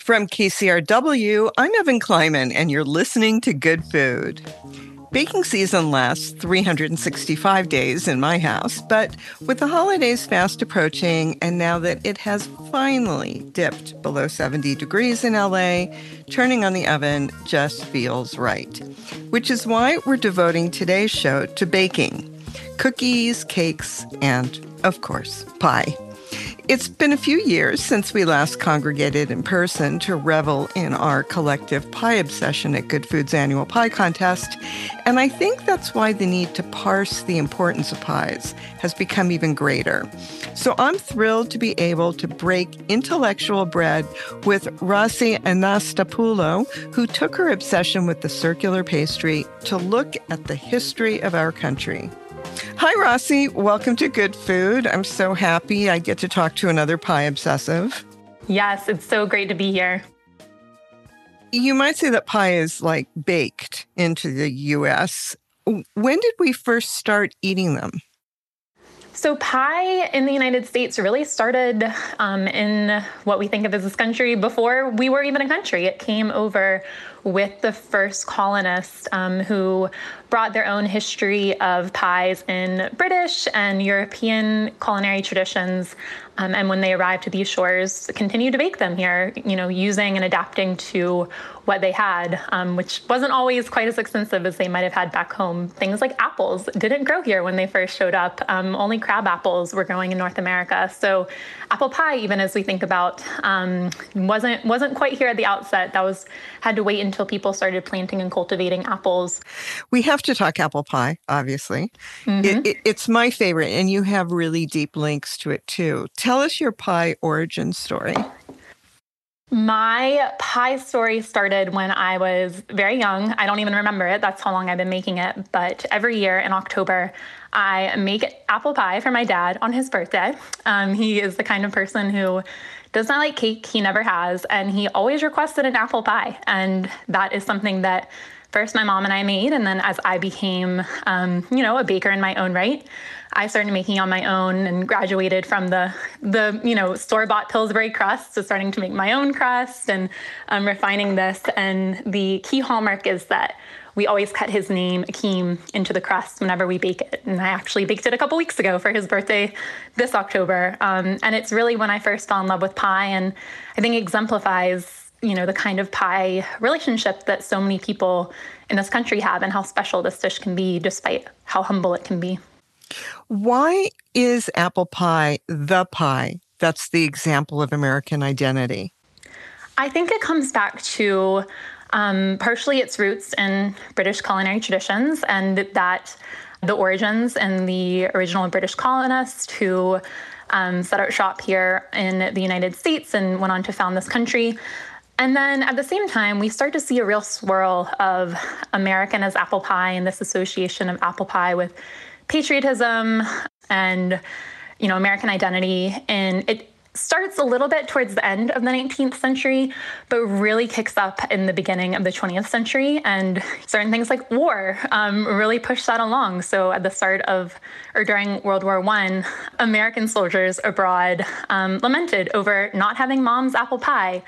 From KCRW, I'm Evan Kleiman, and you're listening to Good Food. Baking season lasts 365 days in my house, but with the holidays fast approaching, and now that it has finally dipped below 70 degrees in LA, turning on the oven just feels right. Which is why we're devoting today's show to baking. Cookies, cakes, and, of course, pie. It's been a few years since we last congregated in person to revel in our collective pie obsession at Good Food's annual pie contest, and I think that's why the need to parse the importance of pies has become even greater. So I'm thrilled to be able to break intellectual bread with Rossi Anastapoulo, who took her obsession with the circular pastry to look at the history of our country. Hi, Rossi. Welcome to Good Food. I'm so happy I get to talk to another pie obsessive. Yes, it's so great to be here. You might say that pie is like baked into the U.S. When did we first start eating them? So pie in the United States really started in what we think of as this country before we were even a country. It came over with the first colonists who brought their own history of pies in British and European culinary traditions. And when they arrived to these shores, continued to bake them here, using and adapting to what they had, which wasn't always quite as extensive as they might have had back home. Things like apples didn't grow here when they first showed up. Only crab apples were growing in North America. So apple pie, even as we think about, wasn't quite here at the outset. Had to wait until people started planting and cultivating apples. We have to talk apple pie, obviously. Mm-hmm. It's my favorite, and you have really deep links to it, too. Tell us your pie origin story. My pie story started when I was very young. I don't even remember it. That's how long I've been making it. But every year in October, I make apple pie for my dad on his birthday. He is the kind of person who does not like cake. He never has. And he always requested an apple pie. And that is something that first my mom and I made. And then as I became, a baker in my own right, I started making on my own and graduated from the store-bought Pillsbury crust to starting to make my own crust and refining this. And the key hallmark is that we always cut his name, Akeem, into the crust whenever we bake it. And I actually baked it a couple weeks ago for his birthday this October. And it's really when I first fell in love with pie, and I think exemplifies the kind of pie relationship that so many people in this country have and how special this dish can be despite how humble it can be. Why is apple pie the pie that's the example of American identity? I think it comes back to partially its roots in British culinary traditions, and that the origins and the original British colonists who set out shop here in the United States and went on to found this country. And then at the same time, we start to see a real swirl of American as apple pie and this association of apple pie with patriotism and, American identity. And it starts a little bit towards the end of the 19th century, but really kicks up in the beginning of the 20th century. And certain things like war really push that along. So at the start of, or during World War I, American soldiers abroad lamented over not having mom's apple pie.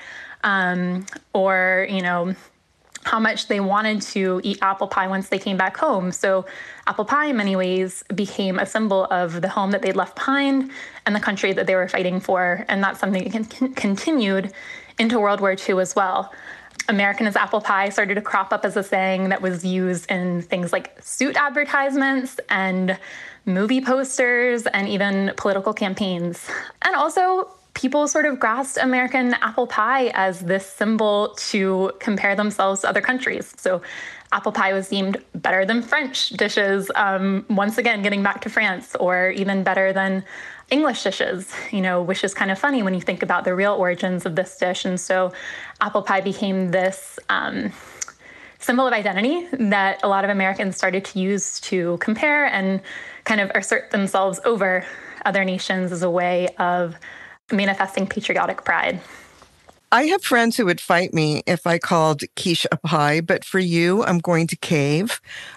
Or how much they wanted to eat apple pie once they came back home. So apple pie, in many ways, became a symbol of the home that they'd left behind and the country that they were fighting for. And that's something that continued into World War II as well. American as apple pie started to crop up as a saying that was used in things like suit advertisements and movie posters and even political campaigns. And also, people sort of grasped American apple pie as this symbol to compare themselves to other countries. So apple pie was deemed better than French dishes, once again, getting back to France, or even better than English dishes, which is kind of funny when you think about the real origins of this dish. And so apple pie became this symbol of identity that a lot of Americans started to use to compare and kind of assert themselves over other nations as a way of manifesting patriotic pride. I have friends who would fight me if I called quiche a pie, but for you, I'm going to cave.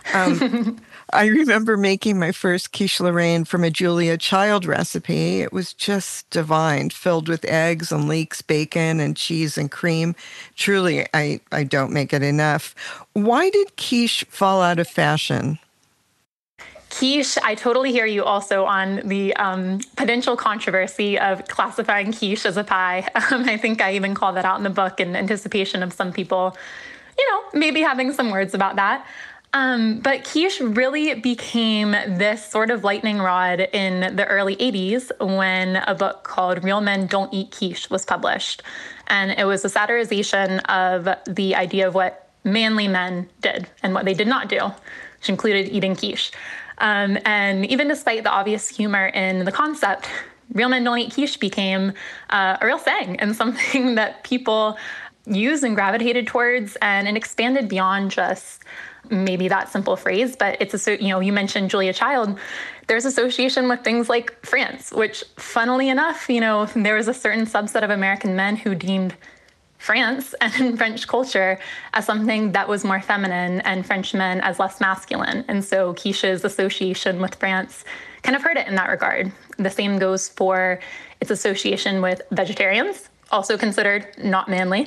I remember making my first quiche Lorraine from a Julia Child recipe. It was just divine, filled with eggs and leeks, bacon and cheese and cream. Truly, I don't make it enough. Why did quiche fall out of fashion? Quiche, I totally hear you also on the potential controversy of classifying quiche as a pie. I think I even call that out in the book in anticipation of some people, maybe having some words about that. But quiche really became this sort of lightning rod in the early 80s when a book called Real Men Don't Eat Quiche was published. And it was a satirization of the idea of what manly men did and what they did not do, which included eating quiche. And even despite the obvious humor in the concept, Real Men Don't Eat Quiche became a real saying and something that people used and gravitated towards, and it expanded beyond just maybe that simple phrase, but it's you mentioned Julia Child. There's association with things like France, which funnily enough, there was a certain subset of American men who deemed France and French culture as something that was more feminine and French men as less masculine. And so quiche's association with France kind of hurt it in that regard. The same goes for its association with vegetarians, also considered not manly,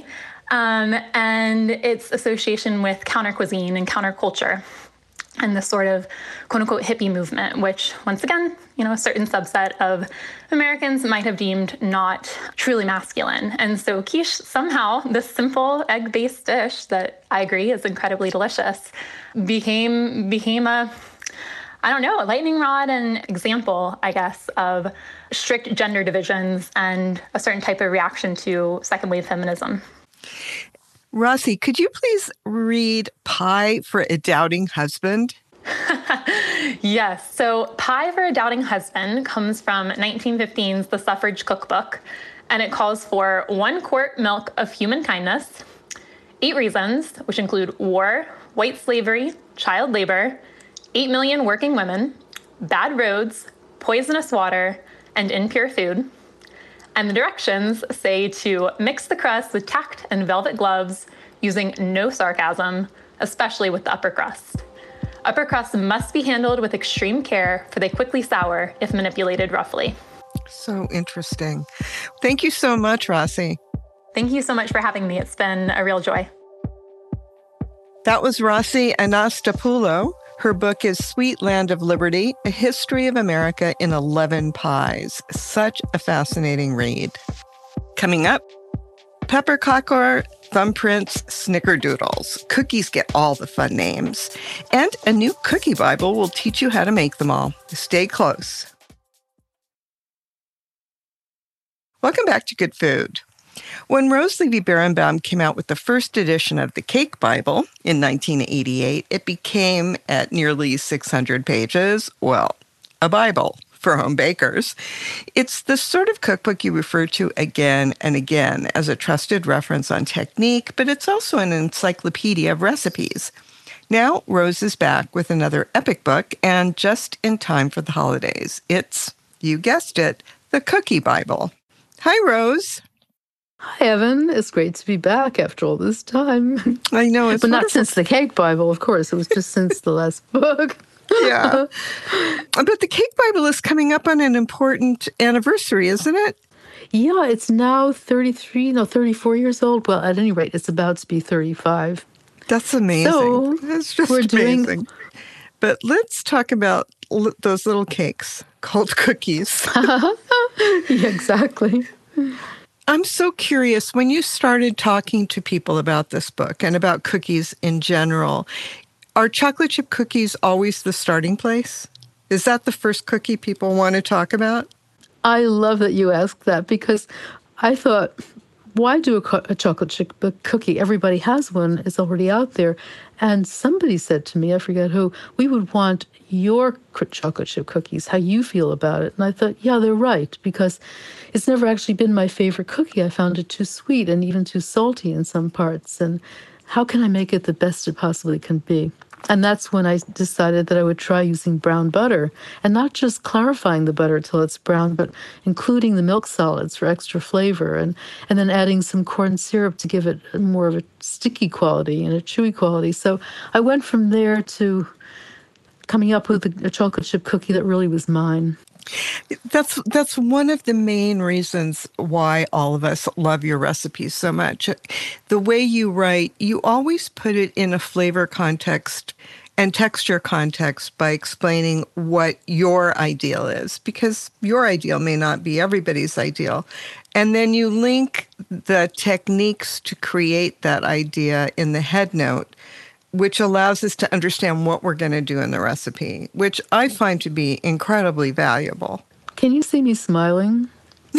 and its association with counter cuisine and counterculture and the sort of quote unquote hippie movement, which once again, a certain subset of Americans might have deemed not truly masculine. And so quiche, somehow, this simple egg-based dish that I agree is incredibly delicious, became a lightning rod and example, I guess, of strict gender divisions and a certain type of reaction to second wave feminism. Rossi, could you please read Pie for a Doubting Husband? Yes. So Pie for a Doubting Husband comes from 1915's The Suffrage Cookbook, and it calls for 1 quart milk of human kindness, 8 reasons, which include war, white slavery, child labor, 8 million working women, bad roads, poisonous water, and impure food. And the directions say to mix the crust with tact and velvet gloves, using no sarcasm, especially with the upper crust. Upper crust must be handled with extreme care, for they quickly sour if manipulated roughly. So interesting. Thank you so much, Rossi. Thank you so much for having me. It's been a real joy. That was Rossi Anastapoulo. Her book is Sweet Land of Liberty, A History of America in 11 Pies. Such a fascinating read. Coming up, pepperkakor, thumbprints, snickerdoodles. Cookies get all the fun names. And a new cookie Bible will teach you how to make them all. Stay close. Welcome back to Good Food. When Rose Levy Berenbaum came out with the first edition of the Cake Bible in 1988, it became, at nearly 600 pages, a Bible for home bakers. It's the sort of cookbook you refer to again and again as a trusted reference on technique, but it's also an encyclopedia of recipes. Now, Rose is back with another epic book, and just in time for the holidays. It's, you guessed it, the Cookie Bible. Hi, Rose. Hi, Evan. It's great to be back after all this time. I know. It's but wonderful. Not since the Cake Bible, of course. It was just since the last book. Yeah. But the Cake Bible is coming up on an important anniversary, isn't it? Yeah, it's now 34 years old. Well, at any rate, it's about to be 35. That's amazing. So that's just amazing. But let's talk about those little cakes called cookies. Yeah, exactly. I'm so curious, when you started talking to people about this book and about cookies in general, are chocolate chip cookies always the starting place? Is that the first cookie people want to talk about? I love that you asked that, because I thought, why do a chocolate chip cookie? Everybody has one. It's already out there. And somebody said to me, I forget who, we would want your chocolate chip cookies, how you feel about it. And I thought, yeah, they're right, because it's never actually been my favorite cookie. I found it too sweet and even too salty in some parts. And how can I make it the best it possibly can be? And that's when I decided that I would try using brown butter and not just clarifying the butter till it's brown, but including the milk solids for extra flavor and then adding some corn syrup to give it more of a sticky quality and a chewy quality. So I went from there to coming up with a chocolate chip cookie that really was mine. That's one of the main reasons why all of us love your recipes so much. The way you write, you always put it in a flavor context and texture context by explaining what your ideal is, because your ideal may not be everybody's ideal. And then you link the techniques to create that idea in the head note, which allows us to understand what we're going to do in the recipe, which I find to be incredibly valuable. Can you see me smiling?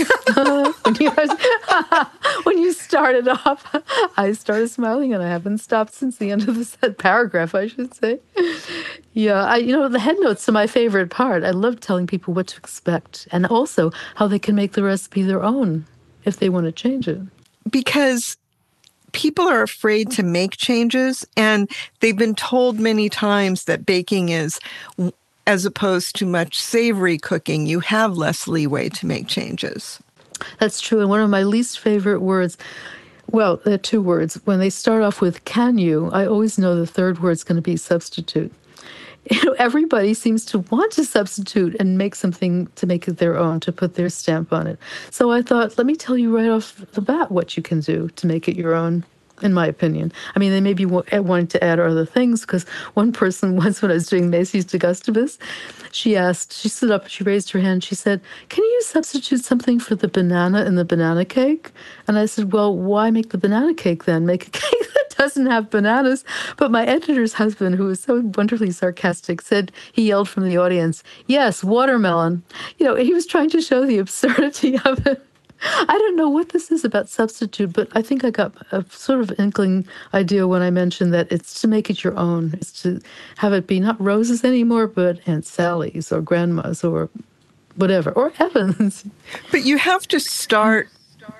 When you started off, I started smiling, and I haven't stopped since the end of the paragraph, I should say. Yeah, the head notes are my favorite part. I love telling people what to expect and also how they can make the recipe their own if they want to change it. Because people are afraid to make changes, and they've been told many times that baking is, as opposed to much savory cooking, you have less leeway to make changes. That's true. And one of my least favorite words, well, there are two words. When they start off with can you, I always know the third word's going to be substitute. Everybody seems to want to substitute and make something to make it their own, to put their stamp on it. So I thought, let me tell you right off the bat what you can do to make it your own, in my opinion. I mean, they may be wanting to add other things, because one person once, when I was doing Macy's de Gustibus, she stood up, she raised her hand, she said, can you substitute something for the banana in the banana cake? And I said, well, why make the banana cake then? Make a cake that doesn't have bananas. But my editor's husband, who was so wonderfully sarcastic, said, he yelled from the audience, yes, watermelon. He was trying to show the absurdity of it. I don't know what this is about substitute, but I think I got a sort of inkling idea when I mentioned that it's to make it your own. It's to have it be not Rose's anymore, but Aunt Sally's or Grandma's or whatever, or Evan's. But you have to start,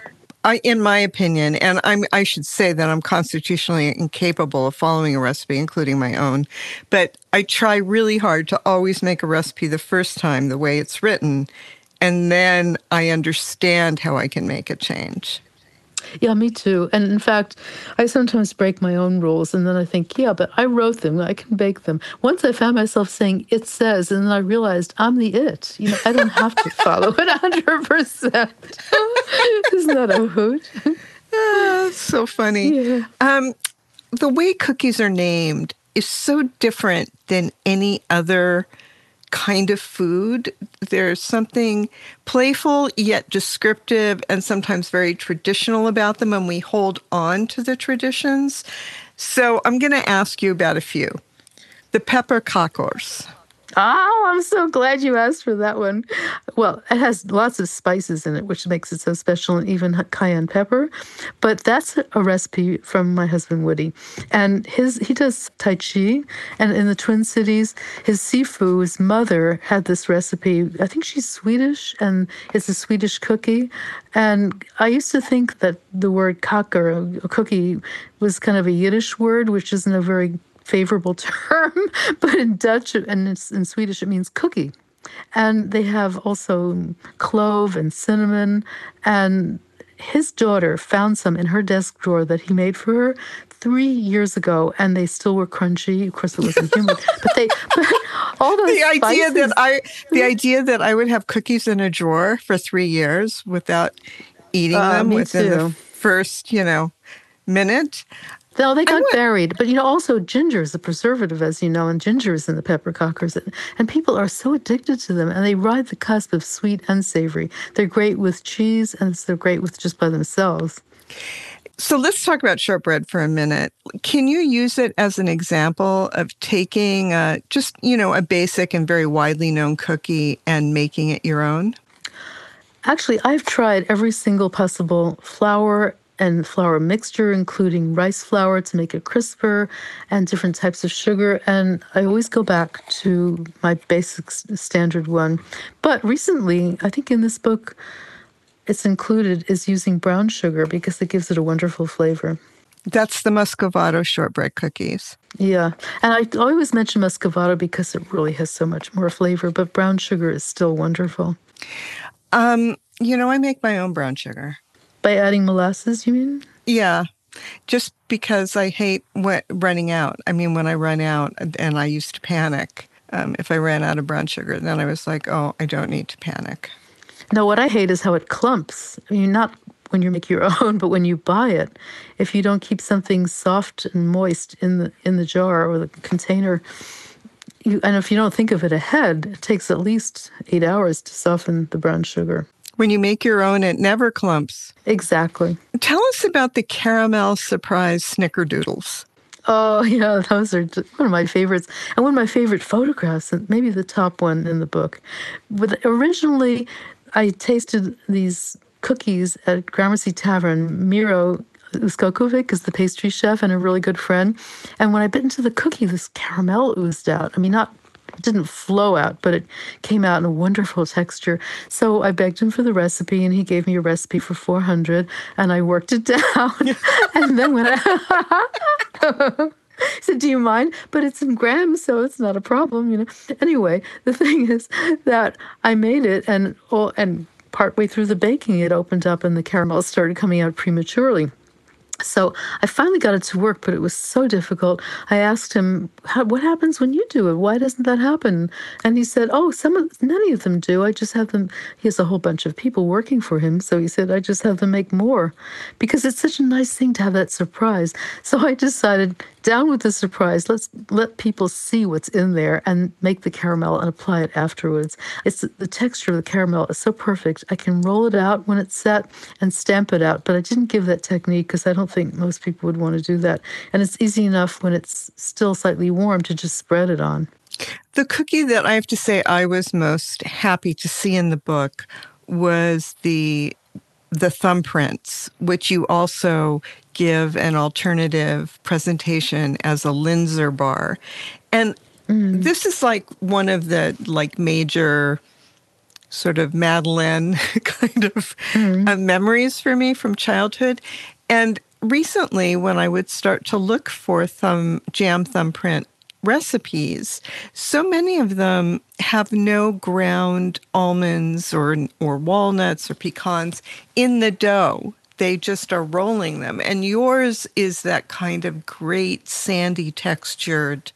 in my opinion, and I should say that I'm constitutionally incapable of following a recipe, including my own, but I try really hard to always make a recipe the first time the way it's written, and then I understand how I can make a change. Yeah, me too. And in fact, I sometimes break my own rules, and then I think, yeah, but I wrote them. I can bake them. Once I found myself saying, it says, and then I realized I'm the it. I don't have to follow it 100%. Isn't that a hoot? That's so funny. Yeah. The way cookies are named is so different than any other kind of food. There's something playful yet descriptive and sometimes very traditional about them, and we hold on to the traditions. So I'm going to ask you about a few. The pepper kakors. Oh, I'm so glad you asked for that one. Well, it has lots of spices in it, which makes it so special, and even cayenne pepper. But that's a recipe from my husband, Woody. And he does Tai Chi. And in the Twin Cities, his Sifu's mother had this recipe. I think she's Swedish, and it's a Swedish cookie. And I used to think that the word kakor, a cookie, was kind of a Yiddish word, which isn't a very favorable term, but in Dutch and in Swedish it means cookie. And they have also clove and cinnamon. And his daughter found some in her desk drawer that he made for her 3 years ago, and they still were crunchy. Of course, it wasn't human, but all those the idea that I would have cookies in a drawer for 3 years without eating them within the first, minute. No, they got buried. But, also ginger is a preservative, as you know, and ginger is in the pepper kakors. And people are so addicted to them, and they ride the cusp of sweet and savory. They're great with cheese, and they're great with just by themselves. So let's talk about shortbread for a minute. Can you use it as an example of taking a basic and very widely known cookie and making it your own? Actually, I've tried every single possible flour and flour mixture, including rice flour to make it crisper and different types of sugar. And I always go back to my basic standard one. But recently, I think in this book, it's included is using brown sugar because it gives it a wonderful flavor. That's the Muscovado shortbread cookies. Yeah. And I always mention Muscovado because it really has so much more flavor, but brown sugar is still wonderful. I make my own brown sugar. By adding molasses, you mean? Yeah. Just because I hate running out. I mean, when I run out, and I used to panic if I ran out of brown sugar, then I was like, oh, I don't need to panic. No, what I hate is how it clumps. I mean, not when you make your own, but when you buy it. If you don't keep something soft and moist in the jar or the container, and if you don't think of it ahead, it takes at least 8 hours to soften the brown sugar. When you make your own, it never clumps. Exactly. Tell us about the caramel surprise snickerdoodles. Oh, yeah, those are one of my favorites. And one of my favorite photographs, and maybe the top one in the book. But originally, I tasted these cookies at Gramercy Tavern. Miro Uskokovic is the pastry chef and a really good friend. And when I bit into the cookie, this caramel oozed out. I mean, it didn't flow out, but it came out in a wonderful texture. So I begged him for the recipe, and he gave me a recipe for 400, and I worked it down. And then when he said, do you mind? But it's in grams, so it's not a problem, Anyway, the thing is that I made it, and partway through the baking, it opened up and the caramel started coming out prematurely. So I finally got it to work, but it was so difficult. I asked him, what happens when you do it? Why doesn't that happen? And he said, many of them do. I just have them. He has a whole bunch of people working for him. So he said, I just have them make more because it's such a nice thing to have that surprise. So I decided, down with the surprise. Let's let people see what's in there and make the caramel and apply it afterwards. It's the texture of the caramel is so perfect. I can roll it out when it's set and stamp it out, but I didn't give that technique because I don't think most people would want to do that. And it's easy enough when it's still slightly warm to just spread it on. The cookie that I have to say I was most happy to see in the book was the thumbprints, which you also give an alternative presentation as a Linzer bar. And this is like one of the major sort of Madeleine kind of memories for me from childhood. And recently, when I would start to look for jam thumbprint recipes, so many of them have no ground almonds or walnuts or pecans in the dough. They just are rolling them. And yours is that kind of great sandy textured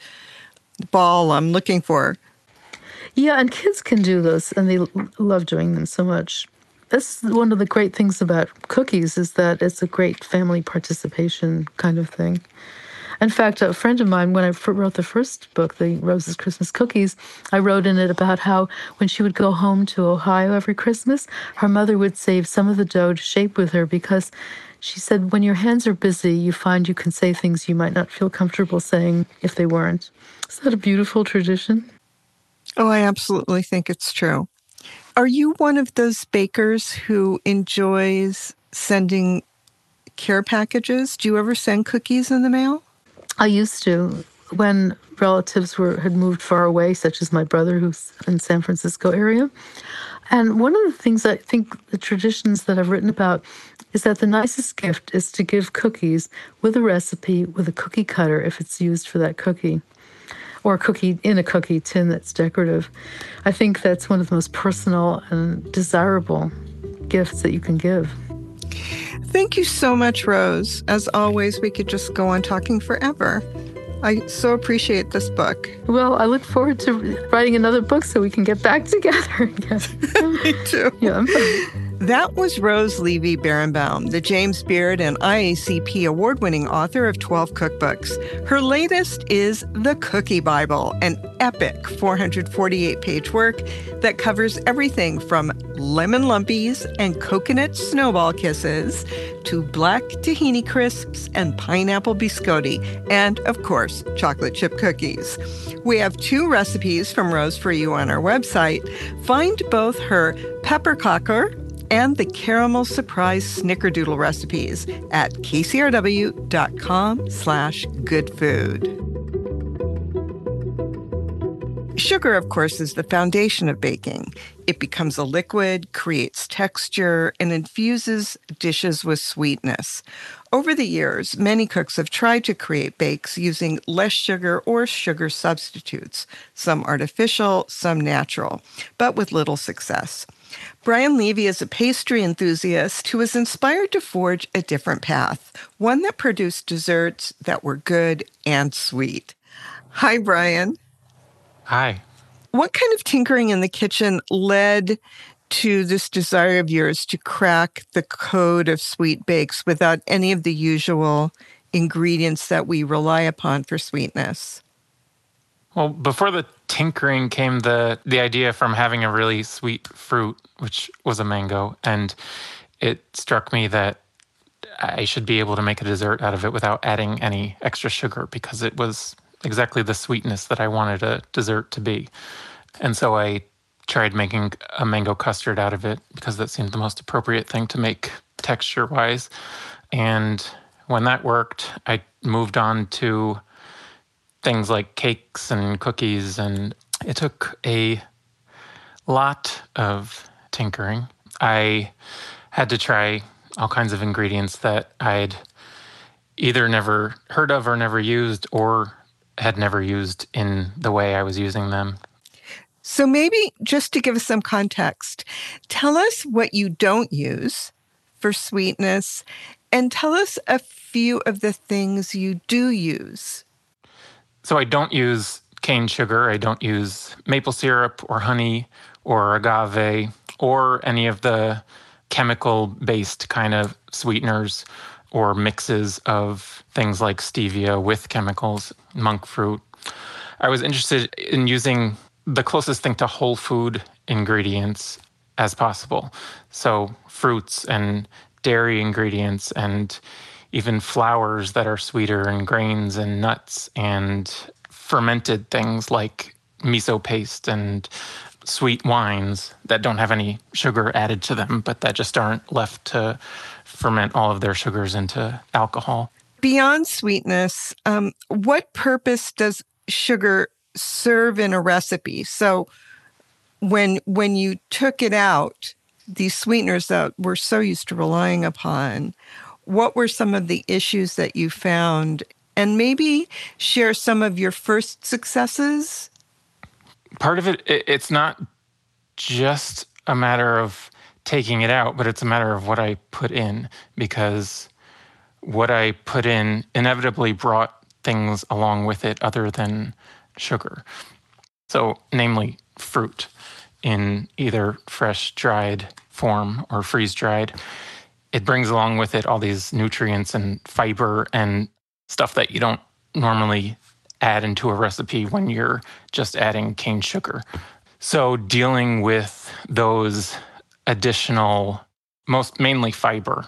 ball I'm looking for. Yeah, and kids can do those, and they love doing them so much. That's one of the great things about cookies is that it's a great family participation kind of thing. In fact, a friend of mine, when I wrote the first book, The Rose's Christmas Cookies, I wrote in it about how when she would go home to Ohio every Christmas, her mother would save some of the dough to shape with her because she said, when your hands are busy, you find you can say things you might not feel comfortable saying if they weren't. Is that a beautiful tradition? Oh, I absolutely think it's true. Are you one of those bakers who enjoys sending care packages? Do you ever send cookies in the mail? I used to, when relatives had moved far away, such as my brother who's in San Francisco area. And one of the things I think the traditions that I've written about is that the nicest gift is to give cookies with a recipe with a cookie cutter if it's used for that cookie, or a cookie in a cookie tin that's decorative. I think that's one of the most personal and desirable gifts that you can give. Thank you so much, Rose. As always, we could just go on talking forever. I so appreciate this book. Well, I look forward to writing another book so we can get back together again. Me too. Yeah. That was Rose Levy Berenbaum, the James Beard and IACP award-winning author of 12 cookbooks. Her latest is The Cookie Bible, an epic 448-page work that covers everything from lemon lumpies and coconut snowball kisses to black tahini crisps and pineapple biscotti, and, of course, chocolate chip cookies. We have 2 recipes from Rose for you on our website. Find both her peppercocker and the caramel surprise snickerdoodle recipes at kcrw.com/goodfood. Sugar, of course, is the foundation of baking. It becomes a liquid, creates texture, and infuses dishes with sweetness. Over the years, many cooks have tried to create bakes using less sugar or sugar substitutes, some artificial, some natural, but with little success. Brian Levy is a pastry enthusiast who was inspired to forge a different path, one that produced desserts that were good and sweet. Hi, Brian. Hi. What kind of tinkering in the kitchen led to this desire of yours to crack the code of sweet bakes without any of the usual ingredients that we rely upon for sweetness? Well, before the tinkering came the idea from having a really sweet fruit, which was a mango, and it struck me that I should be able to make a dessert out of it without adding any extra sugar because it was exactly the sweetness that I wanted a dessert to be. And so I tried making a mango custard out of it because that seemed the most appropriate thing to make texture-wise. And when that worked, I moved on to things like cakes and cookies, and it took a lot of tinkering. I had to try all kinds of ingredients that I'd either never heard of or never used or had never used in the way I was using them. So maybe just to give us some context, tell us what you don't use for sweetness and tell us a few of the things you do use. So I don't use cane sugar. I don't use maple syrup or honey or agave or any of the chemical-based kind of sweeteners or mixes of things like stevia with chemicals, monk fruit. I was interested in using the closest thing to whole food ingredients as possible. So fruits and dairy ingredients and even flours that are sweeter and grains and nuts and fermented things like miso paste and sweet wines that don't have any sugar added to them, but that just aren't left to ferment all of their sugars into alcohol. Beyond sweetness, what purpose does sugar serve in a recipe? So when you took it out, these sweeteners that we're so used to relying upon, what were some of the issues that you found? And maybe share some of your first successes. Part of it's not just a matter of taking it out, but it's a matter of what I put in, because what I put in inevitably brought things along with it other than sugar. So, namely, fruit in either fresh dried form or freeze dried. It brings along with it all these nutrients and fiber and stuff that you don't normally add into a recipe when you're just adding cane sugar. So dealing with those additional, mainly fiber,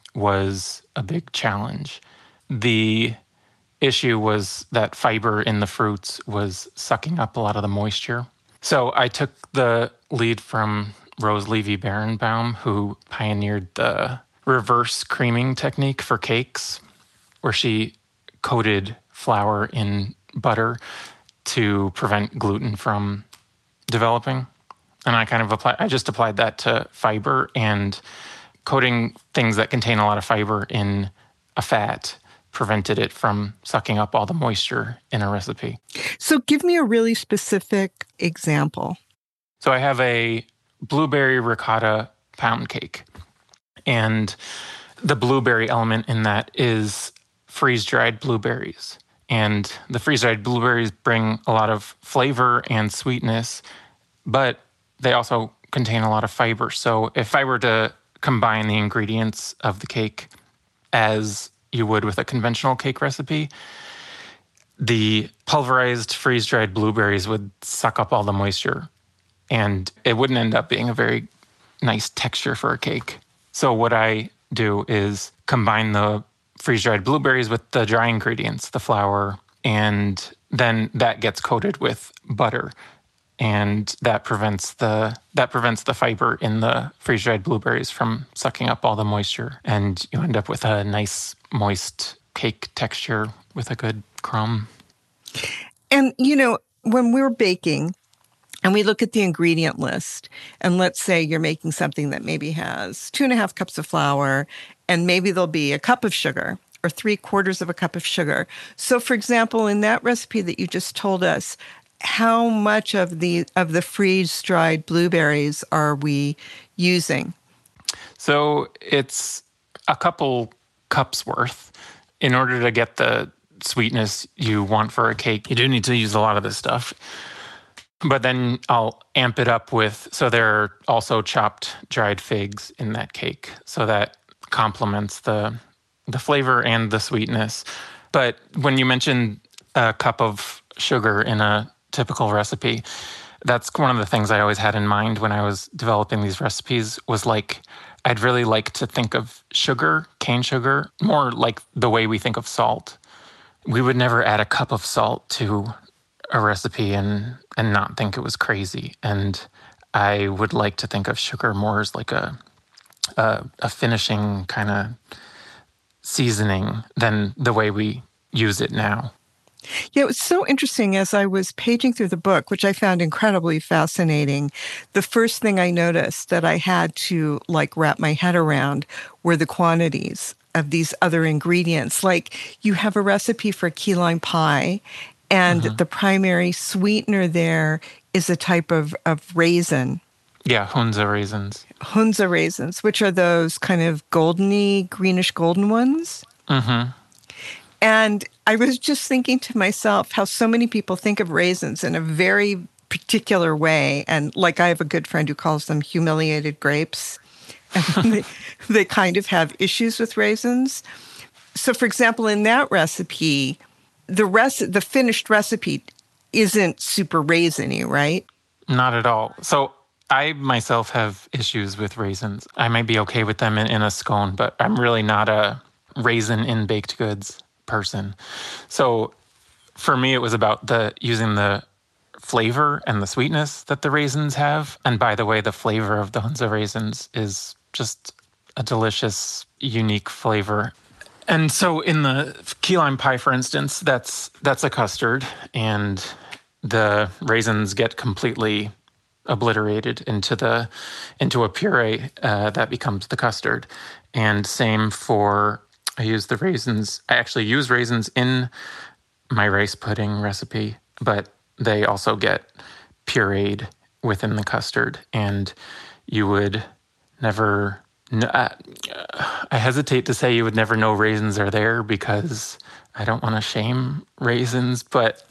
was a big challenge. The issue was that fiber in the fruits was sucking up a lot of the moisture. So I took the lead from Rose Levy Berenbaum, who pioneered the reverse creaming technique for cakes, where she coated flour in butter to prevent gluten from developing. And I just applied that to fiber, and coating things that contain a lot of fiber in a fat prevented it from sucking up all the moisture in a recipe. So give me a really specific example. So I have a blueberry ricotta pound cake. And the blueberry element in that is freeze-dried blueberries. And the freeze-dried blueberries bring a lot of flavor and sweetness, but they also contain a lot of fiber. So if I were to combine the ingredients of the cake as you would with a conventional cake recipe, the pulverized freeze-dried blueberries would suck up all the moisture, and it wouldn't end up being a very nice texture for a cake. So what I do is combine the freeze-dried blueberries with the dry ingredients, the flour, and then that gets coated with butter, and that prevents the fiber in the freeze-dried blueberries from sucking up all the moisture, and you end up with a nice moist cake texture with a good crumb. And when we're baking and we look at the ingredient list, and let's say you're making something that maybe has 2.5 cups of flour and maybe there'll be a cup of sugar or 3/4 of a cup of sugar. So for example, in that recipe that you just told us, how much of the freeze-dried blueberries are we using? So it's a couple cups worth. In order to get the sweetness you want for a cake, you do need to use a lot of this stuff. But then I'll amp it up with, so there are also chopped dried figs in that cake. So that complements the flavor and the sweetness. But when you mentioned a cup of sugar in a typical recipe, that's one of the things I always had in mind when I was developing these recipes was like, I'd really like to think of sugar, cane sugar, more like the way we think of salt. We would never add a cup of salt to a recipe and not think it was crazy. And I would like to think of sugar more as like a finishing kind of seasoning than the way we use it now. Yeah, it was so interesting as I was paging through the book, which I found incredibly fascinating. The first thing I noticed that I had to wrap my head around were the quantities of these other ingredients. Like you have a recipe for key lime pie, and the primary sweetener there is a type of raisin. Yeah, Hunza raisins. Hunza raisins, which are those kind of goldeny, greenish golden ones. Mm-hmm. And I was just thinking to myself how so many people think of raisins in a very particular way. And I have a good friend who calls them humiliated grapes. And they kind of have issues with raisins. So, for example, in that recipe, the finished recipe isn't super raisiny, right? Not at all. So I myself have issues with raisins. I might be okay with them in a scone, but I'm really not a raisin in baked goods person. So for me, it was about using the flavor and the sweetness that the raisins have. And by the way, the flavor of the Hunza raisins is just a delicious, unique flavor. And so in the key lime pie, for instance, that's a custard, and the raisins get completely obliterated into a puree that becomes the custard. And same for, I actually use raisins in my rice pudding recipe, but they also get pureed within the custard. And you would never, I hesitate to say you would never know raisins are there because I don't want to shame raisins, but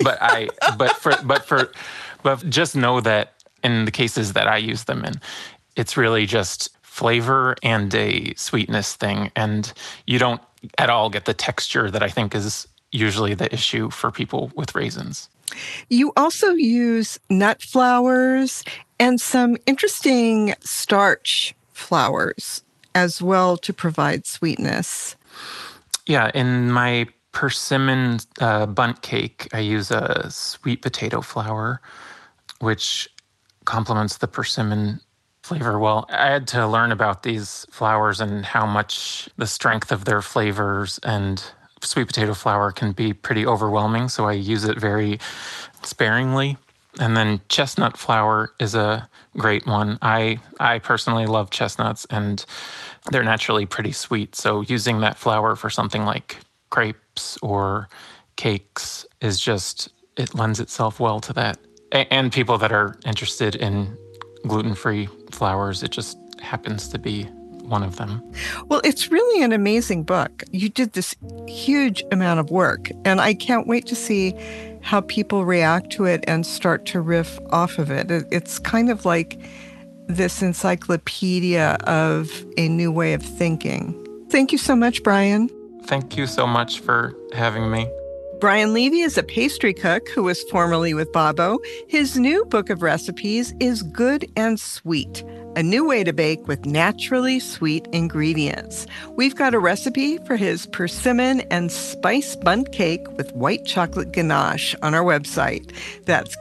just know that in the cases that I use them in, it's really just flavor and a sweetness thing. And you don't at all get the texture that I think is usually the issue for people with raisins. You also use nut flours and some interesting starch flours as well to provide sweetness. Yeah, in my persimmon bundt cake, I use a sweet potato flour, which complements the persimmon flavor well. I had to learn about these flours and how much the strength of their flavors, and sweet potato flour can be pretty overwhelming, so I use it very sparingly. And then chestnut flour is a great one. I personally love chestnuts, and they're naturally pretty sweet. So using that flour for something like crepes or cakes is just, it lends itself well to that. And people that are interested in gluten-free flours, it just happens to be one of them. Well, it's really an amazing book. You did this huge amount of work, and I can't wait to see how people react to it and start to riff off of it. It's kind of like this encyclopedia of a new way of thinking. Thank you so much, Brian. Thank you so much for having me. Brian Levy is a pastry cook who was formerly with Babbo. His new book of recipes is Good and Sweet, a new way to bake with naturally sweet ingredients. We've got a recipe for his persimmon and spice bundt cake with white chocolate ganache on our website. That's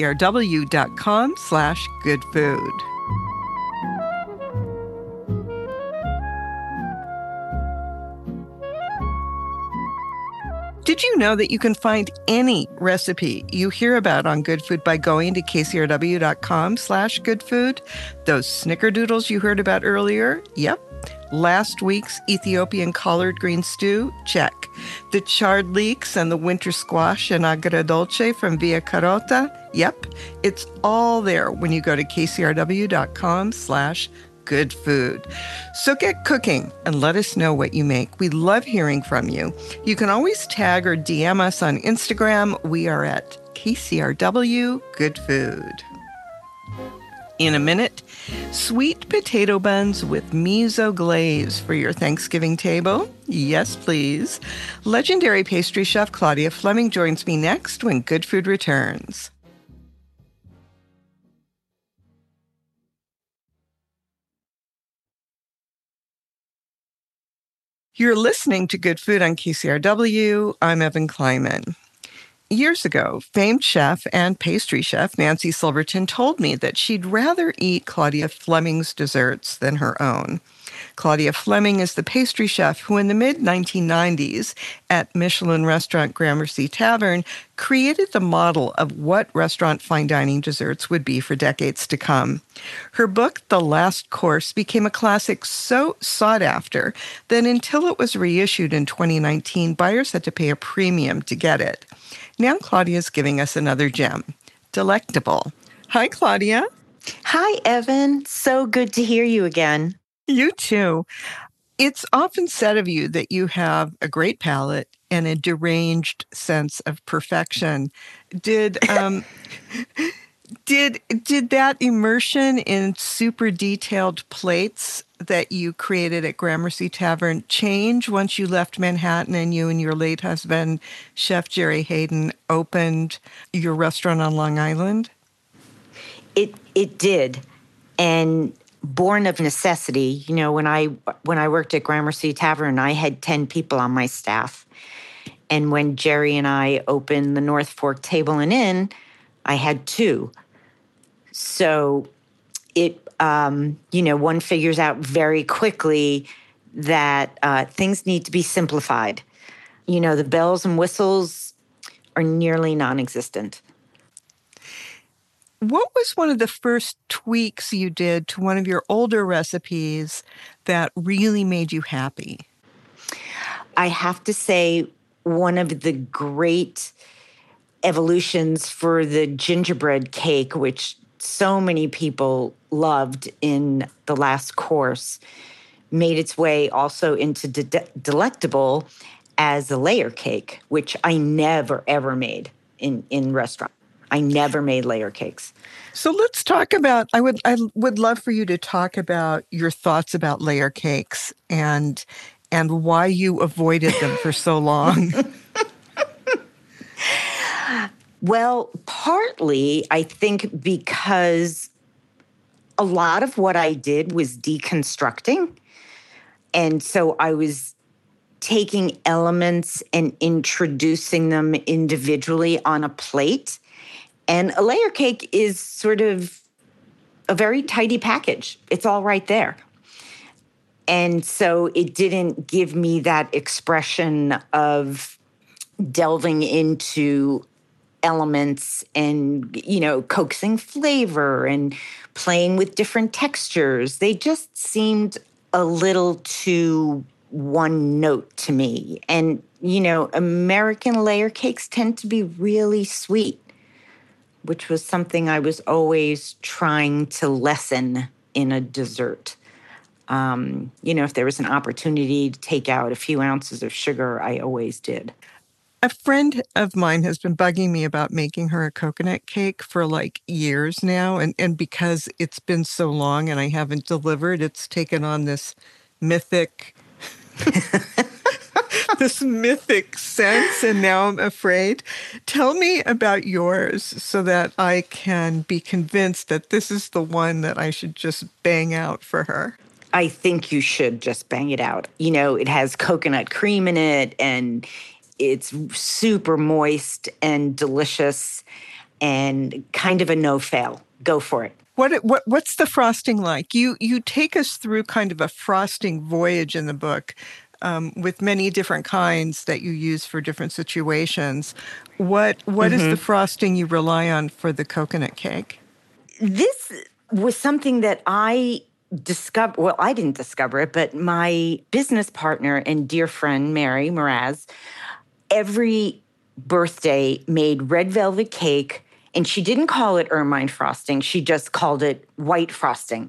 kcrw.com/goodfood. Did you know that you can find any recipe you hear about on Good Food by going to kcrw.com/goodfood? Those snickerdoodles you heard about earlier? Yep. Last week's Ethiopian collard green stew? Check. The charred leeks and the winter squash and agrodolce from Via Carota? Yep. It's all there when you go to kcrw.com/good food. So get cooking and let us know what you make. We love hearing from you. You can always tag or DM us on Instagram. We are at KCRW Good Food. In a minute, sweet potato buns with miso glaze for your Thanksgiving table. Yes, please. Legendary pastry chef Claudia Fleming joins me next when Good Food returns. You're listening to Good Food on KCRW. I'm Evan Kleiman. Years ago, famed chef and pastry chef Nancy Silverton told me that she'd rather eat Claudia Fleming's desserts than her own. Claudia Fleming is the pastry chef who in the mid-1990s at Michelin restaurant Gramercy Tavern created the model of what restaurant fine dining desserts would be for decades to come. Her book, The Last Course, became a classic so sought after that until it was reissued in 2019, buyers had to pay a premium to get it. Now Claudia is giving us another gem, Delectable. Hi, Claudia. Hi, Evan. So good to hear you again. You too. It's often said of you that you have a great palate and a deranged sense of perfection. Did that immersion in super detailed plates that you created at Gramercy Tavern change once you left Manhattan and you and your late husband, Chef Jerry Hayden, opened your restaurant on Long Island? It did. And born of necessity, you know, when I worked at Gramercy Tavern, I had 10 people on my staff. And when Jerry and I opened the North Fork Table and Inn, I had 2. So it, one figures out very quickly that things need to be simplified. You know, the bells and whistles are nearly non-existent. What was one of the first tweaks you did to one of your older recipes that really made you happy? I have to say, one of the great evolutions for the gingerbread cake, which so many people loved in The Last Course, made its way also into Delectable as a layer cake, which I never, ever made in restaurant. I never made layer cakes. So let's talk about, I would love for you to talk about your thoughts about layer cakes and why you avoided them for so long. Well, partly, I think because a lot of what I did was deconstructing. And so I was taking elements and introducing them individually on a plate. And a layer cake is sort of a very tidy package. It's all right there. And so it didn't give me that expression of delving into elements and, you know, coaxing flavor and playing with different textures. They just seemed a little too one note to me. And, you know, American layer cakes tend to be really sweet, which was something I was always trying to lessen in a dessert. If there was an opportunity to take out a few ounces of sugar, I always did. A friend of mine has been bugging me about making her a coconut cake for like years now. And because it's been so long and I haven't delivered, it's taken on this mythic sense, and now I'm afraid. Tell me about yours so that I can be convinced that this is the one that I should just bang out for her. I think you should just bang it out. You know, it has coconut cream in it, and it's super moist and delicious and kind of a no-fail. Go for it. What's the frosting like? You take us through kind of a frosting voyage in the book with many different kinds that you use for different situations. What is the frosting you rely on for the coconut cake? This was something that I I didn't discover it, but my business partner and dear friend, Mary Mraz, every birthday made red velvet cake, and she didn't call it ermine frosting. She just called it white frosting.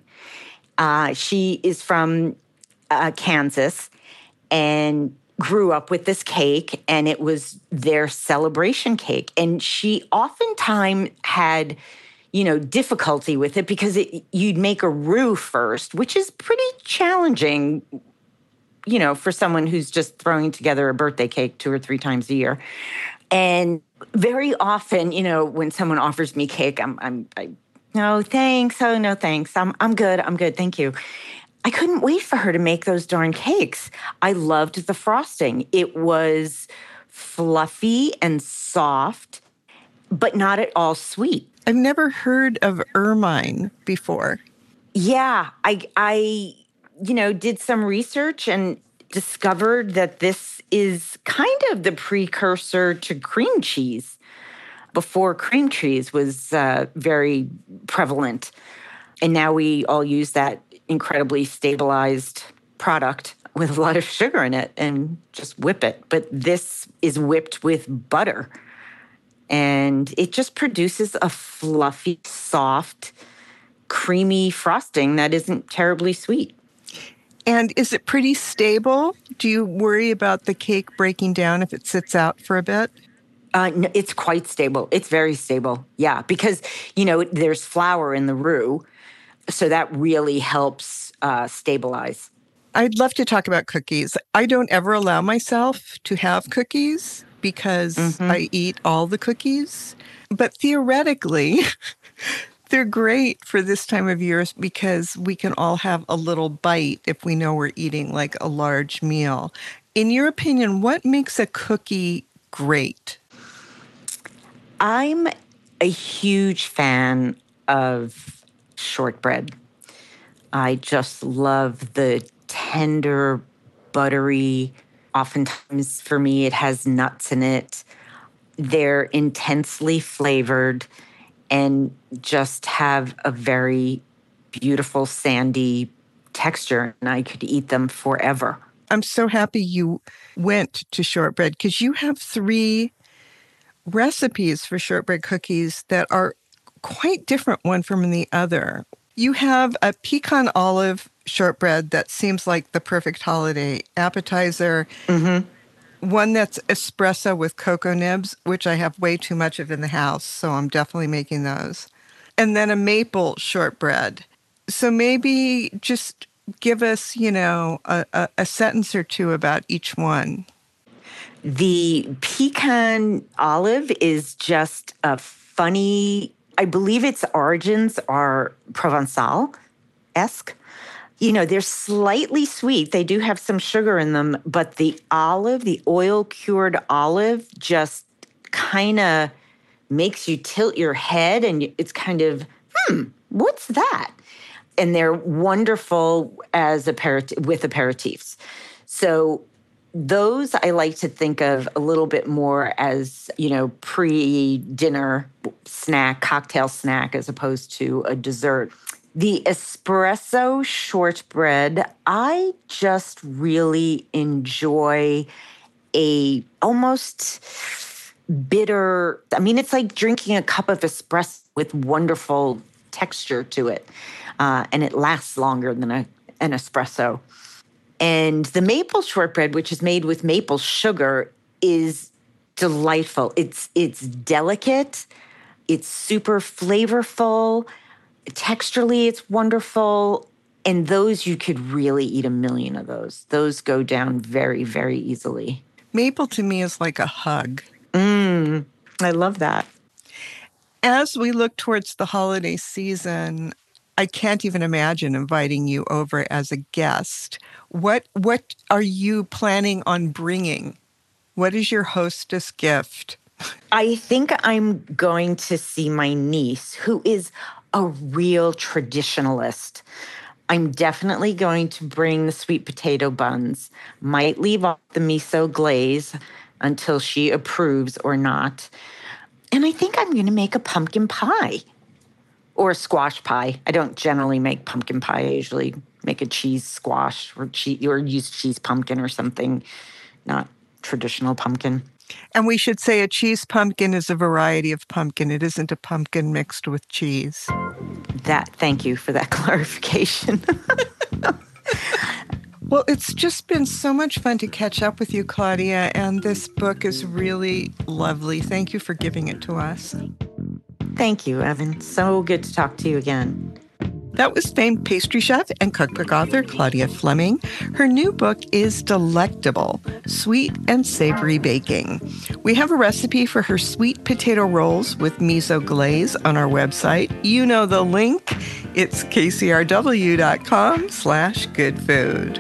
She is from Kansas and grew up with this cake, and it was their celebration cake. And she oftentimes had, difficulty with it because you'd make a roux first, which is pretty challenging, for someone who's just throwing together a birthday cake 2 or 3 times a year. And very often, when someone offers me cake, no, thanks. Oh, no, thanks. I'm good. Thank you. I couldn't wait for her to make those darn cakes. I loved the frosting. It was fluffy and soft, but not at all sweet. I've never heard of ermine before. Yeah, I did some research and discovered that this is kind of the precursor to cream cheese before cream cheese was very prevalent. And now we all use that incredibly stabilized product with a lot of sugar in it and just whip it. But this is whipped with butter. And it just produces a fluffy, soft, creamy frosting that isn't terribly sweet. And is it pretty stable? Do you worry about the cake breaking down if it sits out for a bit? No, it's quite stable. It's very stable. Yeah, because, there's flour in the roux. So that really helps stabilize. I'd love to talk about cookies. I don't ever allow myself to have cookies because I eat all the cookies. But theoretically, they're great for this time of year because we can all have a little bite if we know we're eating like a large meal. In your opinion, what makes a cookie great? I'm a huge fan of shortbread. I just love the tender, buttery, oftentimes for me it has nuts in it. They're intensely flavored and just have a very beautiful sandy texture, and I could eat them forever. I'm so happy you went to shortbread because you have 3 recipes for shortbread cookies that are quite different one from the other. You have a pecan olive shortbread that seems like the perfect holiday appetizer. One that's espresso with cocoa nibs, which I have way too much of in the house, so I'm definitely making those. And then a maple shortbread. So maybe just give us, a sentence or 2 about each one. The pecan olive is just a funny, I believe its origins are Provençal-esque. They're slightly sweet. They do have some sugar in them, but the oil-cured olive just kind of makes you tilt your head, and it's kind of, what's that? And they're wonderful as with aperitifs. So those I like to think of a little bit more as, pre-dinner snack, cocktail snack, as opposed to a dessert. The espresso shortbread, I just really enjoy a almost bitter, it's like drinking a cup of espresso with wonderful texture to it. And it lasts longer than an espresso. And the maple shortbread, which is made with maple sugar, is delightful. It's delicate. It's super flavorful. Texturally, it's wonderful. And those, you could really eat a million of those. Those go down very, very easily. Maple to me is like a hug. I love that. As we look towards the holiday season, I can't even imagine inviting you over as a guest. What are you planning on bringing? What is your hostess gift? I think I'm going to see my niece, who is a real traditionalist. I'm definitely going to bring the sweet potato buns. Might leave off the miso glaze until she approves or not. And I think I'm going to make a pumpkin pie. Or squash pie. I don't generally make pumpkin pie. I usually make a cheese squash or use cheese pumpkin or something, not traditional pumpkin. And we should say a cheese pumpkin is a variety of pumpkin. It isn't a pumpkin mixed with cheese. Thank you for that clarification. Well, it's just been so much fun to catch up with you, Claudia, and this book is really lovely. Thank you for giving it to us. Thank you, Evan. So good to talk to you again. That was famed pastry chef and cookbook author Claudia Fleming. Her new book is Delectable, Sweet and Savory Baking. We have a recipe for her sweet potato rolls with miso glaze on our website. You know the link. It's kcrw.com/goodfood.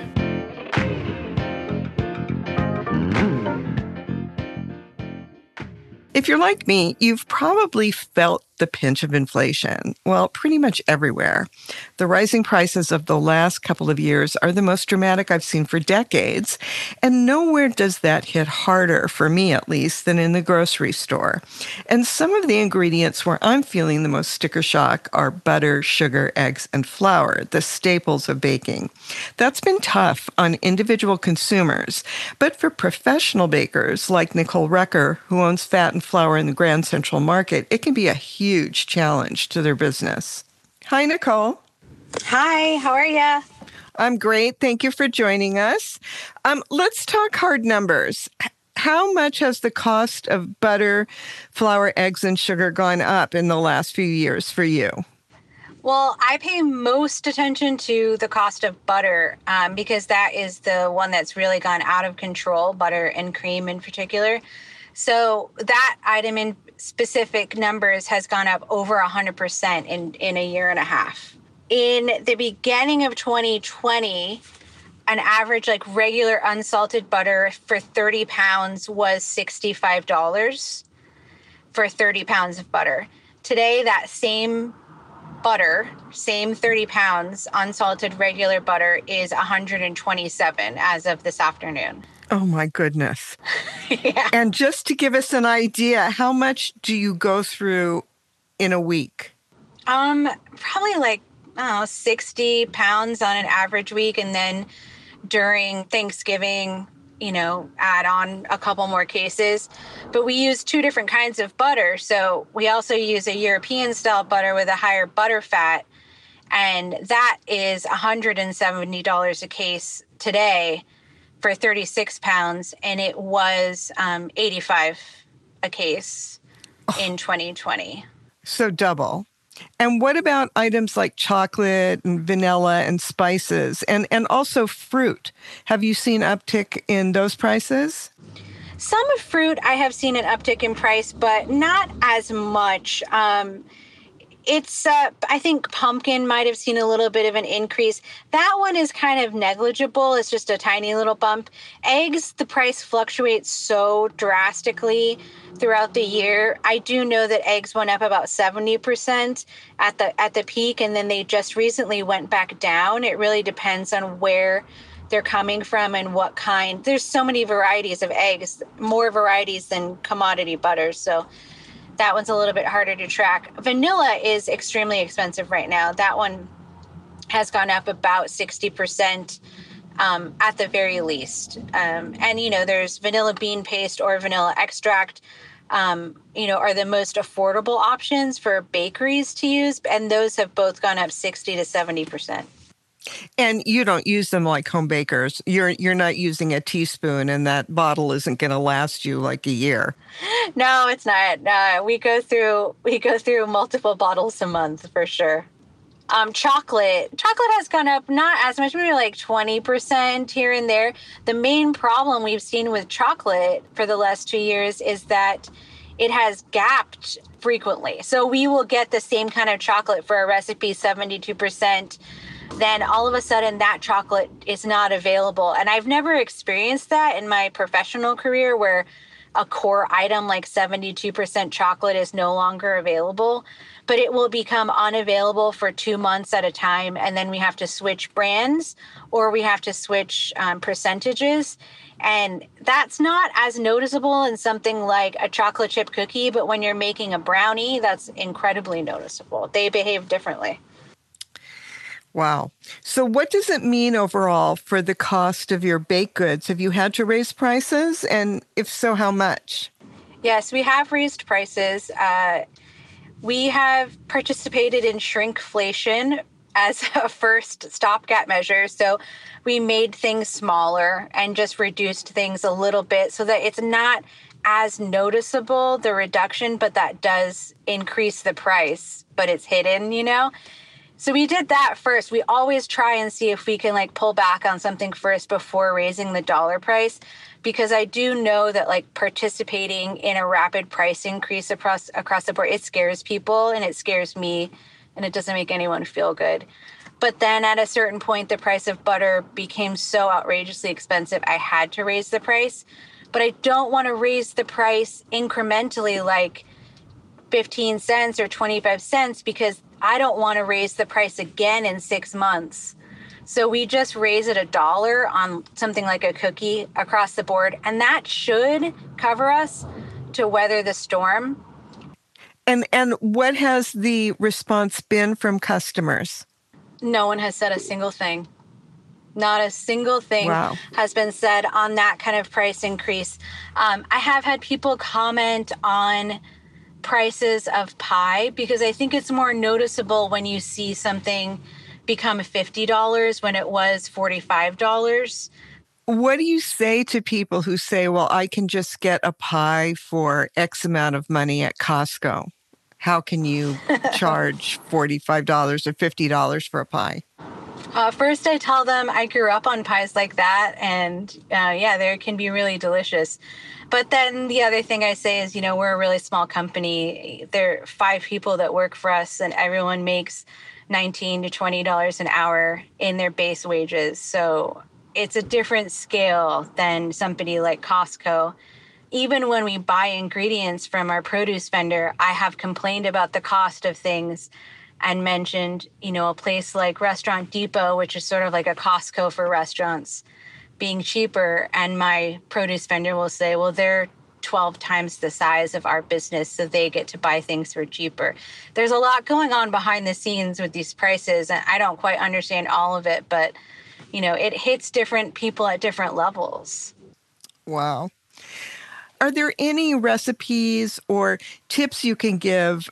If you're like me, you've probably felt the pinch of inflation. Well, pretty much everywhere. The rising prices of the last couple of years are the most dramatic I've seen for decades. And nowhere does that hit harder, for me at least, than in the grocery store. And some of the ingredients where I'm feeling the most sticker shock are butter, sugar, eggs, and flour, the staples of baking. That's been tough on individual consumers. But for professional bakers like Nicole Recker, who owns Fat and Flour in the Grand Central Market, it can be a huge challenge to their business. Hi, Nicole. Hi, how are you? I'm great. Thank you for joining us. Let's talk hard numbers. How much has the cost of butter, flour, eggs, and sugar gone up in the last few years for you? Well, I pay most attention to the cost of butter because that is the one that's really gone out of control, butter and cream in particular. So that item in specific numbers has gone up over 100% in a year and a half. In the beginning of 2020, an average regular unsalted butter for 30 pounds was $65 for 30 pounds of butter. Today, that same butter, same 30 pounds unsalted regular butter is $127 as of this afternoon. Oh, my goodness. Yeah. And just to give us an idea, how much do you go through in a week? Probably 60 pounds on an average week. And then during Thanksgiving, add on a couple more cases. But we use two different kinds of butter. So we also use a European style butter with a higher butter fat. And that is $170 a case today for 36 pounds, and it was $85 a case in 2020. So double. And what about items like chocolate and vanilla and spices and also fruit? Have you seen uptick in those prices? Some fruit I have seen an uptick in price, but not as much. I think pumpkin might have seen a little bit of an increase. That one is kind of negligible. It's just a tiny little bump. Eggs, the price fluctuates so drastically throughout the year. I do know that eggs went up about 70% at the peak, and then they just recently went back down. It really depends on where they're coming from and what kind. There's so many varieties of eggs, more varieties than commodity butters. So that one's a little bit harder to track. Vanilla is extremely expensive right now. That one has gone up about 60% at the very least. And, there's vanilla bean paste or vanilla extract, are the most affordable options for bakeries to use. And those have both gone up 60 to 70%. And you don't use them like home bakers. You're not using a teaspoon, and that bottle isn't going to last you like a year. No, it's not. We go through multiple bottles a month for sure. Chocolate has gone up not as much, maybe 20% here and there. The main problem we've seen with chocolate for the last 2 years is that it has gapped frequently. So we will get the same kind of chocolate for a recipe, 72%. Then all of a sudden that chocolate is not available. And I've never experienced that in my professional career where a core item like 72% chocolate is no longer available, but it will become unavailable for 2 months at a time. And then we have to switch brands or we have to switch percentages. And that's not as noticeable in something like a chocolate chip cookie, but when you're making a brownie, that's incredibly noticeable. They behave differently. Wow. So what does it mean overall for the cost of your baked goods? Have you had to raise prices? And if so, how much? Yes, we have raised prices. We have participated in shrinkflation as a first stopgap measure. So we made things smaller and just reduced things a little bit so that it's not as noticeable, the reduction, but that does increase the price, but it's hidden, you know? So we did that first. We always try and see if we can like pull back on something first before raising the dollar price, because I do know that like participating in a rapid price increase across the board, it scares people and it scares me and it doesn't make anyone feel good. But then at a certain point, the price of butter became so outrageously expensive, I had to raise the price. But I don't want to raise the price incrementally like 15 cents or 25 cents because I don't want to raise the price again in 6 months. So we just raise it $1 on something like a cookie across the board. And that should cover us to weather the storm. And what has the response been from customers? No one has said a single thing. Not a single thing Wow. has been said on that kind of price increase. I have had people comment on prices of pie because I think it's more noticeable when you see something become $50 when it was $45. What do you say to people who say, well, I can just get a pie for X amount of money at Costco? How can you charge $45 or $50 for a pie? First, I tell them I grew up on pies like that, and they can be really delicious. But then the other thing I say is, we're a really small company. There are 5 people that work for us, and everyone makes $19 to $20 an hour in their base wages. So it's a different scale than somebody like Costco. Even when we buy ingredients from our produce vendor, I have complained about the cost of things and mentioned, a place like Restaurant Depot, which is sort of like a Costco for restaurants, being cheaper. And my produce vendor will say, well, they're 12 times the size of our business, so they get to buy things for cheaper. There's a lot going on behind the scenes with these prices, and I don't quite understand all of it, but, it hits different people at different levels. Wow. Are there any recipes or tips you can give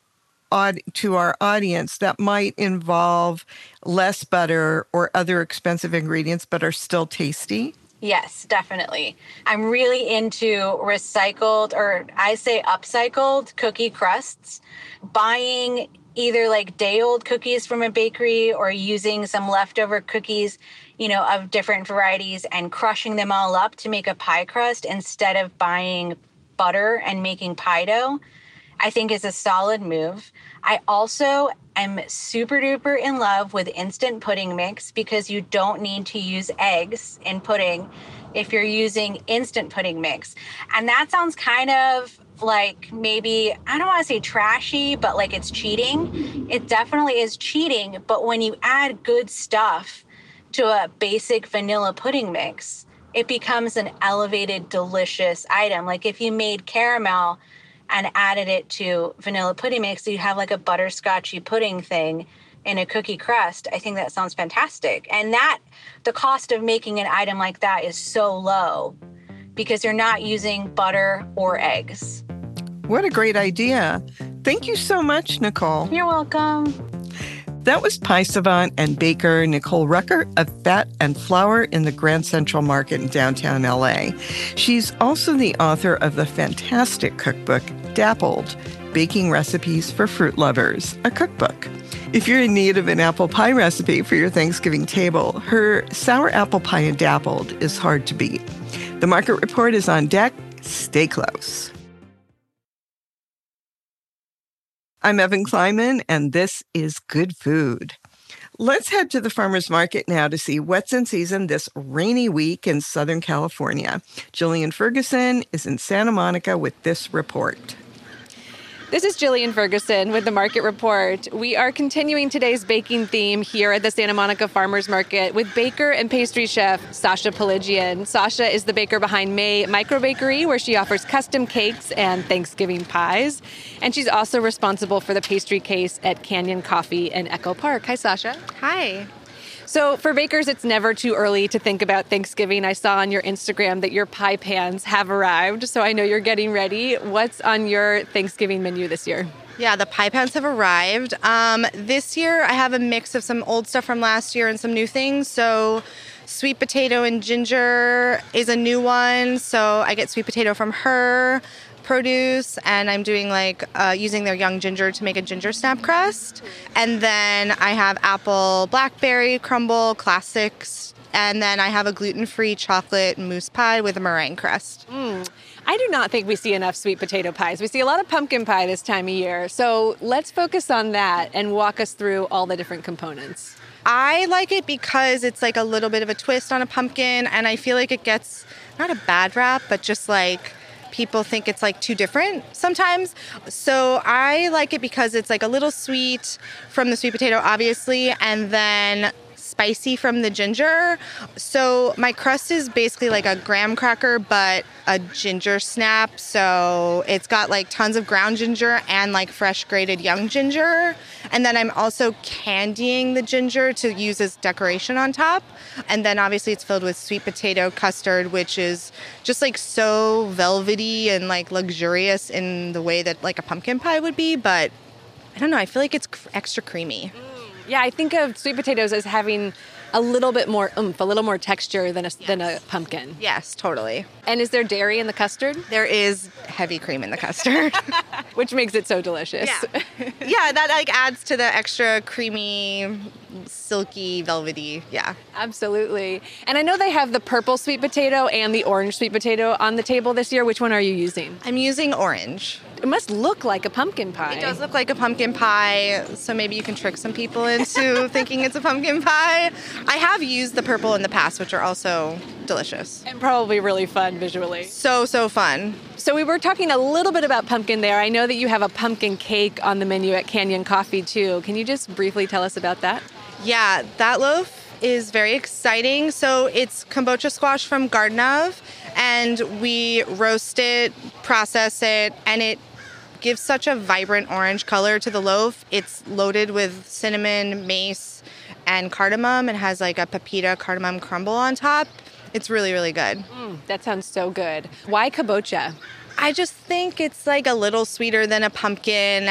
to our audience that might involve less butter or other expensive ingredients but are still tasty? Yes, definitely. I'm really into recycled, or I say upcycled cookie crusts. Buying either like day-old cookies from a bakery or using some leftover cookies, of different varieties and crushing them all up to make a pie crust instead of buying butter and making pie dough, I think is a solid move. I also am super duper in love with instant pudding mix because you don't need to use eggs in pudding if you're using instant pudding mix. And that sounds kind of like maybe, I don't want to say trashy, but like it's cheating. It definitely is cheating. But when you add good stuff to a basic vanilla pudding mix, it becomes an elevated, delicious item. Like if you made caramel and added it to vanilla pudding mix, so you have like a butterscotchy pudding thing in a cookie crust. I think that sounds fantastic. And the cost of making an item like that is so low because you're not using butter or eggs. What a great idea. Thank you so much, Nicole. You're welcome. That was pie savant and baker Nicole Rucker of Fat and Flour in the Grand Central Market in downtown LA. She's also the author of the fantastic cookbook, Dappled, Baking Recipes for Fruit Lovers, a cookbook. If you're in need of an apple pie recipe for your Thanksgiving table, her sour apple pie in Dappled is hard to beat. The Market Report is on deck. Stay close. I'm Evan Kleiman, and this is Good Food. Let's head to the farmer's market now to see what's in season this rainy week in Southern California. Jillian Ferguson is in Santa Monica with this report. This is Jillian Ferguson with the Market Report. We are continuing today's baking theme here at the Santa Monica Farmers Market with baker and pastry chef Sasha Piligian. Sasha is the baker behind May Microbakery, where she offers custom cakes and Thanksgiving pies. And she's also responsible for the pastry case at Canyon Coffee in Echo Park. Hi, Sasha. Hi. So for bakers, it's never too early to think about Thanksgiving. I saw on your Instagram that your pie pans have arrived, so I know you're getting ready. What's on your Thanksgiving menu this year? Yeah, the pie pans have arrived. This year, I have a mix of some old stuff from last year and some new things. So sweet potato and ginger is a new one. So I get sweet potato from her produce, and I'm doing using their young ginger to make a ginger snap crust. And then I have apple blackberry crumble classics, and then I have a gluten-free chocolate mousse pie with a meringue crust. I do not think we see enough sweet potato pies. We see a lot of pumpkin pie this time of year. So let's focus on that and walk us through all the different components. I like it because it's like a little bit of a twist on a pumpkin, and I feel like it gets not a bad rap, but just like people think it's like too different sometimes. So I like it because it's like a little sweet from the sweet potato, obviously, and then spicy from the ginger. So my crust is basically like a graham cracker, but a ginger snap. So it's got like tons of ground ginger and like fresh grated young ginger. And then I'm also candying the ginger to use as decoration on top. And then obviously it's filled with sweet potato custard, which is just like so velvety and like luxurious in the way that like a pumpkin pie would be. But I don't know, I feel like it's extra creamy. Yeah, I think of sweet potatoes as having a little bit more oomph, a little more texture than a pumpkin. Yes, totally. And is there dairy in the custard? There is heavy cream in the custard. Which makes it so delicious. Yeah, that like adds to the extra creamy, silky, velvety. Yeah. Absolutely. And I know they have the purple sweet potato and the orange sweet potato on the table this year. Which one are you using? I'm using orange. It must look like a pumpkin pie. It does look like a pumpkin pie, so maybe you can trick some people into thinking it's a pumpkin pie. I have used the purple in the past, which are also delicious. And probably really fun visually. So fun. So we were talking a little bit about pumpkin there. I know that you have a pumpkin cake on the menu at Canyon Coffee too. Can you just briefly tell us about that? Yeah, that loaf is very exciting. So it's kombucha squash from Garden of, and we roast it, process it, and it gives such a vibrant orange color to the loaf. It's loaded with cinnamon, mace, and cardamom. It has like a pepita cardamom crumble on top. It's really, really good. That sounds so good. Why kabocha? I just think it's like a little sweeter than a pumpkin,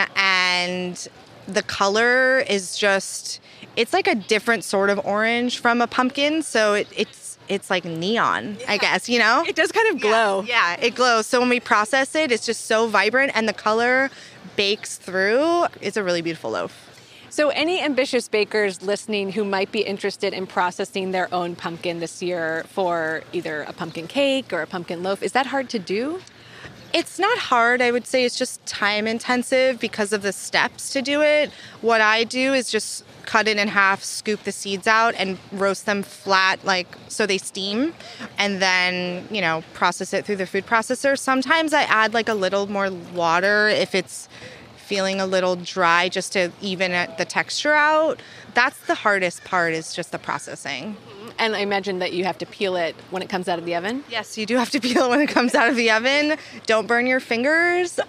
and the color is just, it's like a different sort of orange from a pumpkin. So it's like neon, I guess, you know? It does kind of glow. Yeah, it glows. So when we process it, it's just so vibrant and the color bakes through. It's a really beautiful loaf. So any ambitious bakers listening who might be interested in processing their own pumpkin this year for either a pumpkin cake or a pumpkin loaf, is that hard to do? It's not hard. I would say it's just time intensive because of the steps to do it. What I do is just cut it in half, scoop the seeds out, and roast them flat, like so they steam, and then, you know, process it through the food processor. Sometimes I add like a little more water if it's feeling a little dry, just to even the texture out. That's the hardest part, is just the processing. And I imagine that you have to peel it when it comes out of the oven? Yes, you do have to peel it when it comes out of the oven. Don't burn your fingers.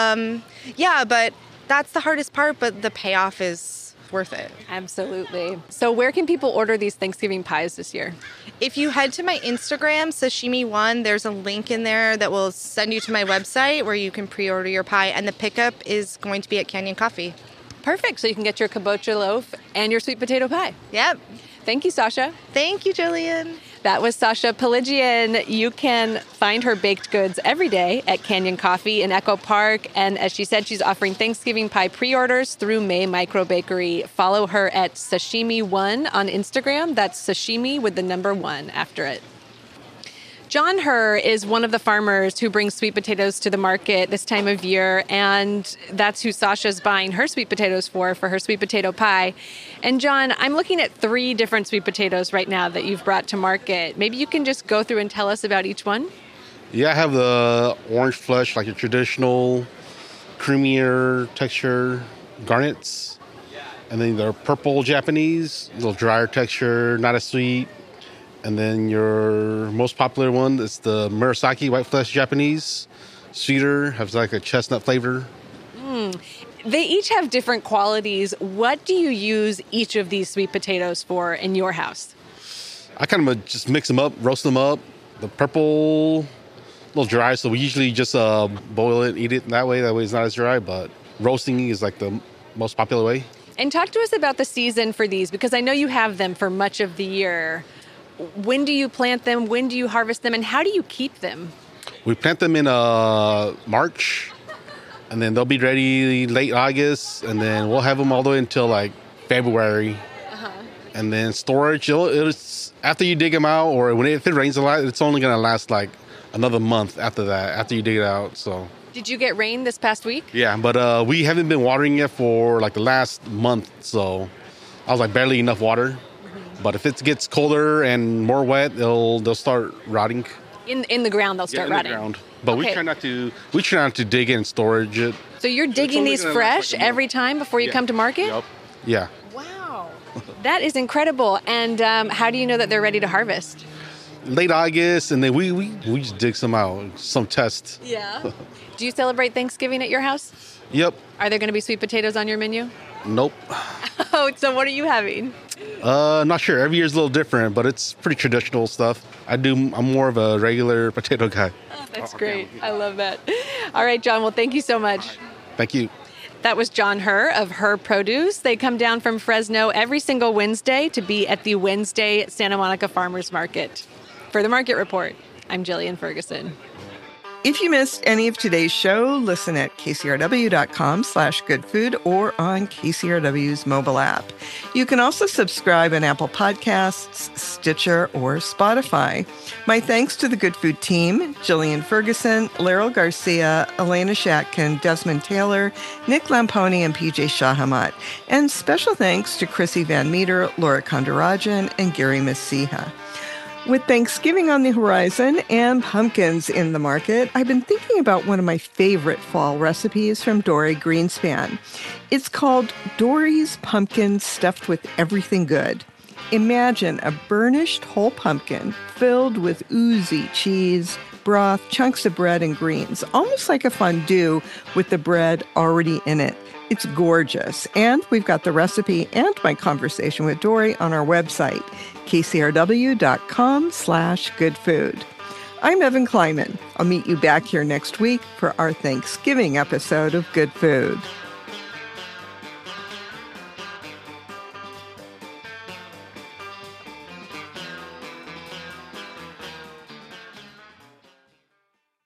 Yeah, but that's the hardest part, but the payoff is worth it. Absolutely. So where can people order these Thanksgiving pies this year? If you head to my Instagram, Sashimi1, there's a link in there that will send you to my website where you can pre-order your pie, and the pickup is going to be at Canyon Coffee. Perfect. So you can get your kabocha loaf and your sweet potato pie. Yep. Thank you, Sasha. Thank you, Jillian. That was Sasha Piligian. You can find her baked goods every day at Canyon Coffee in Echo Park. And as she said, she's offering Thanksgiving pie pre-orders through May Microbakery. Follow her at Sashimi1 on Instagram. That's sashimi with the number 1 after it. John Herr is one of the farmers who brings sweet potatoes to the market this time of year, and that's who Sasha's buying her sweet potatoes for her sweet potato pie. And John, I'm looking at 3 different sweet potatoes right now that you've brought to market. Maybe you can just go through and tell us about each one? Yeah, I have the orange flesh, like a traditional, creamier texture garnets. And then the purple Japanese, a little drier texture, not as sweet. And then your most popular one is the Murasaki white flesh Japanese. Sweeter, has like a chestnut flavor. They each have different qualities. What do you use each of these sweet potatoes for in your house? I kind of just mix them up, roast them up. The purple, a little dry, so we usually just boil it, eat it that way. That way it's not as dry, but roasting is like the most popular way. And talk to us about the season for these, because I know you have them for much of the year. When do you plant them? When do you harvest them? And how do you keep them? We plant them in March, and then they'll be ready late August, and then we'll have them all the way until like February. And then storage, it's after you dig them out, or if it rains a lot, it's only going to last like another month after that, after you dig it out. So. Did you get rain this past week? Yeah, but we haven't been watering it for like the last month, so I was like barely enough water. But if it gets colder and more wet, they'll start rotting. In the ground, they'll start rotting. In the ground. But we try not to dig in storage it. So you're digging these fresh every time before you come to market? Yep. Yeah. Wow. That is incredible. And how do you know that they're ready to harvest? Late August, and then we just dig some out, some tests. Yeah. Do you celebrate Thanksgiving at your house? Yep. Are there going to be sweet potatoes on your menu? Nope. Oh, so what are you having? Not sure. Every year's a little different, but it's pretty traditional stuff. I'm more of a regular potato guy. Oh, that's great. I love that. All right, John. Well, thank you so much. Thank you. That was John Herr of Herr Produce. They come down from Fresno every single Wednesday to be at the Wednesday Santa Monica Farmers Market. For the Market Report, I'm Jillian Ferguson. If you missed any of today's show, listen at kcrw.com/goodfood or on KCRW's mobile app. You can also subscribe on Apple Podcasts, Stitcher, or Spotify. My thanks to the Good Food team, Jillian Ferguson, Laryl Garcia, Elena Shatkin, Desmond Taylor, Nick Lamponi, and PJ Shahamat. And special thanks to Chrissy Van Meter, Laura Kondarajan, and Gary Messiha. With Thanksgiving on the horizon and pumpkins in the market, I've been thinking about one of my favorite fall recipes from Dory Greenspan. It's called Dory's Pumpkin Stuffed with Everything Good. Imagine a burnished whole pumpkin filled with oozy cheese, broth, chunks of bread, and greens, almost like a fondue with the bread already in it. It's gorgeous. And we've got the recipe and my conversation with Dory on our website, kcrw.com/goodfood. I'm Evan Kleiman. I'll meet you back here next week for our Thanksgiving episode of Good Food.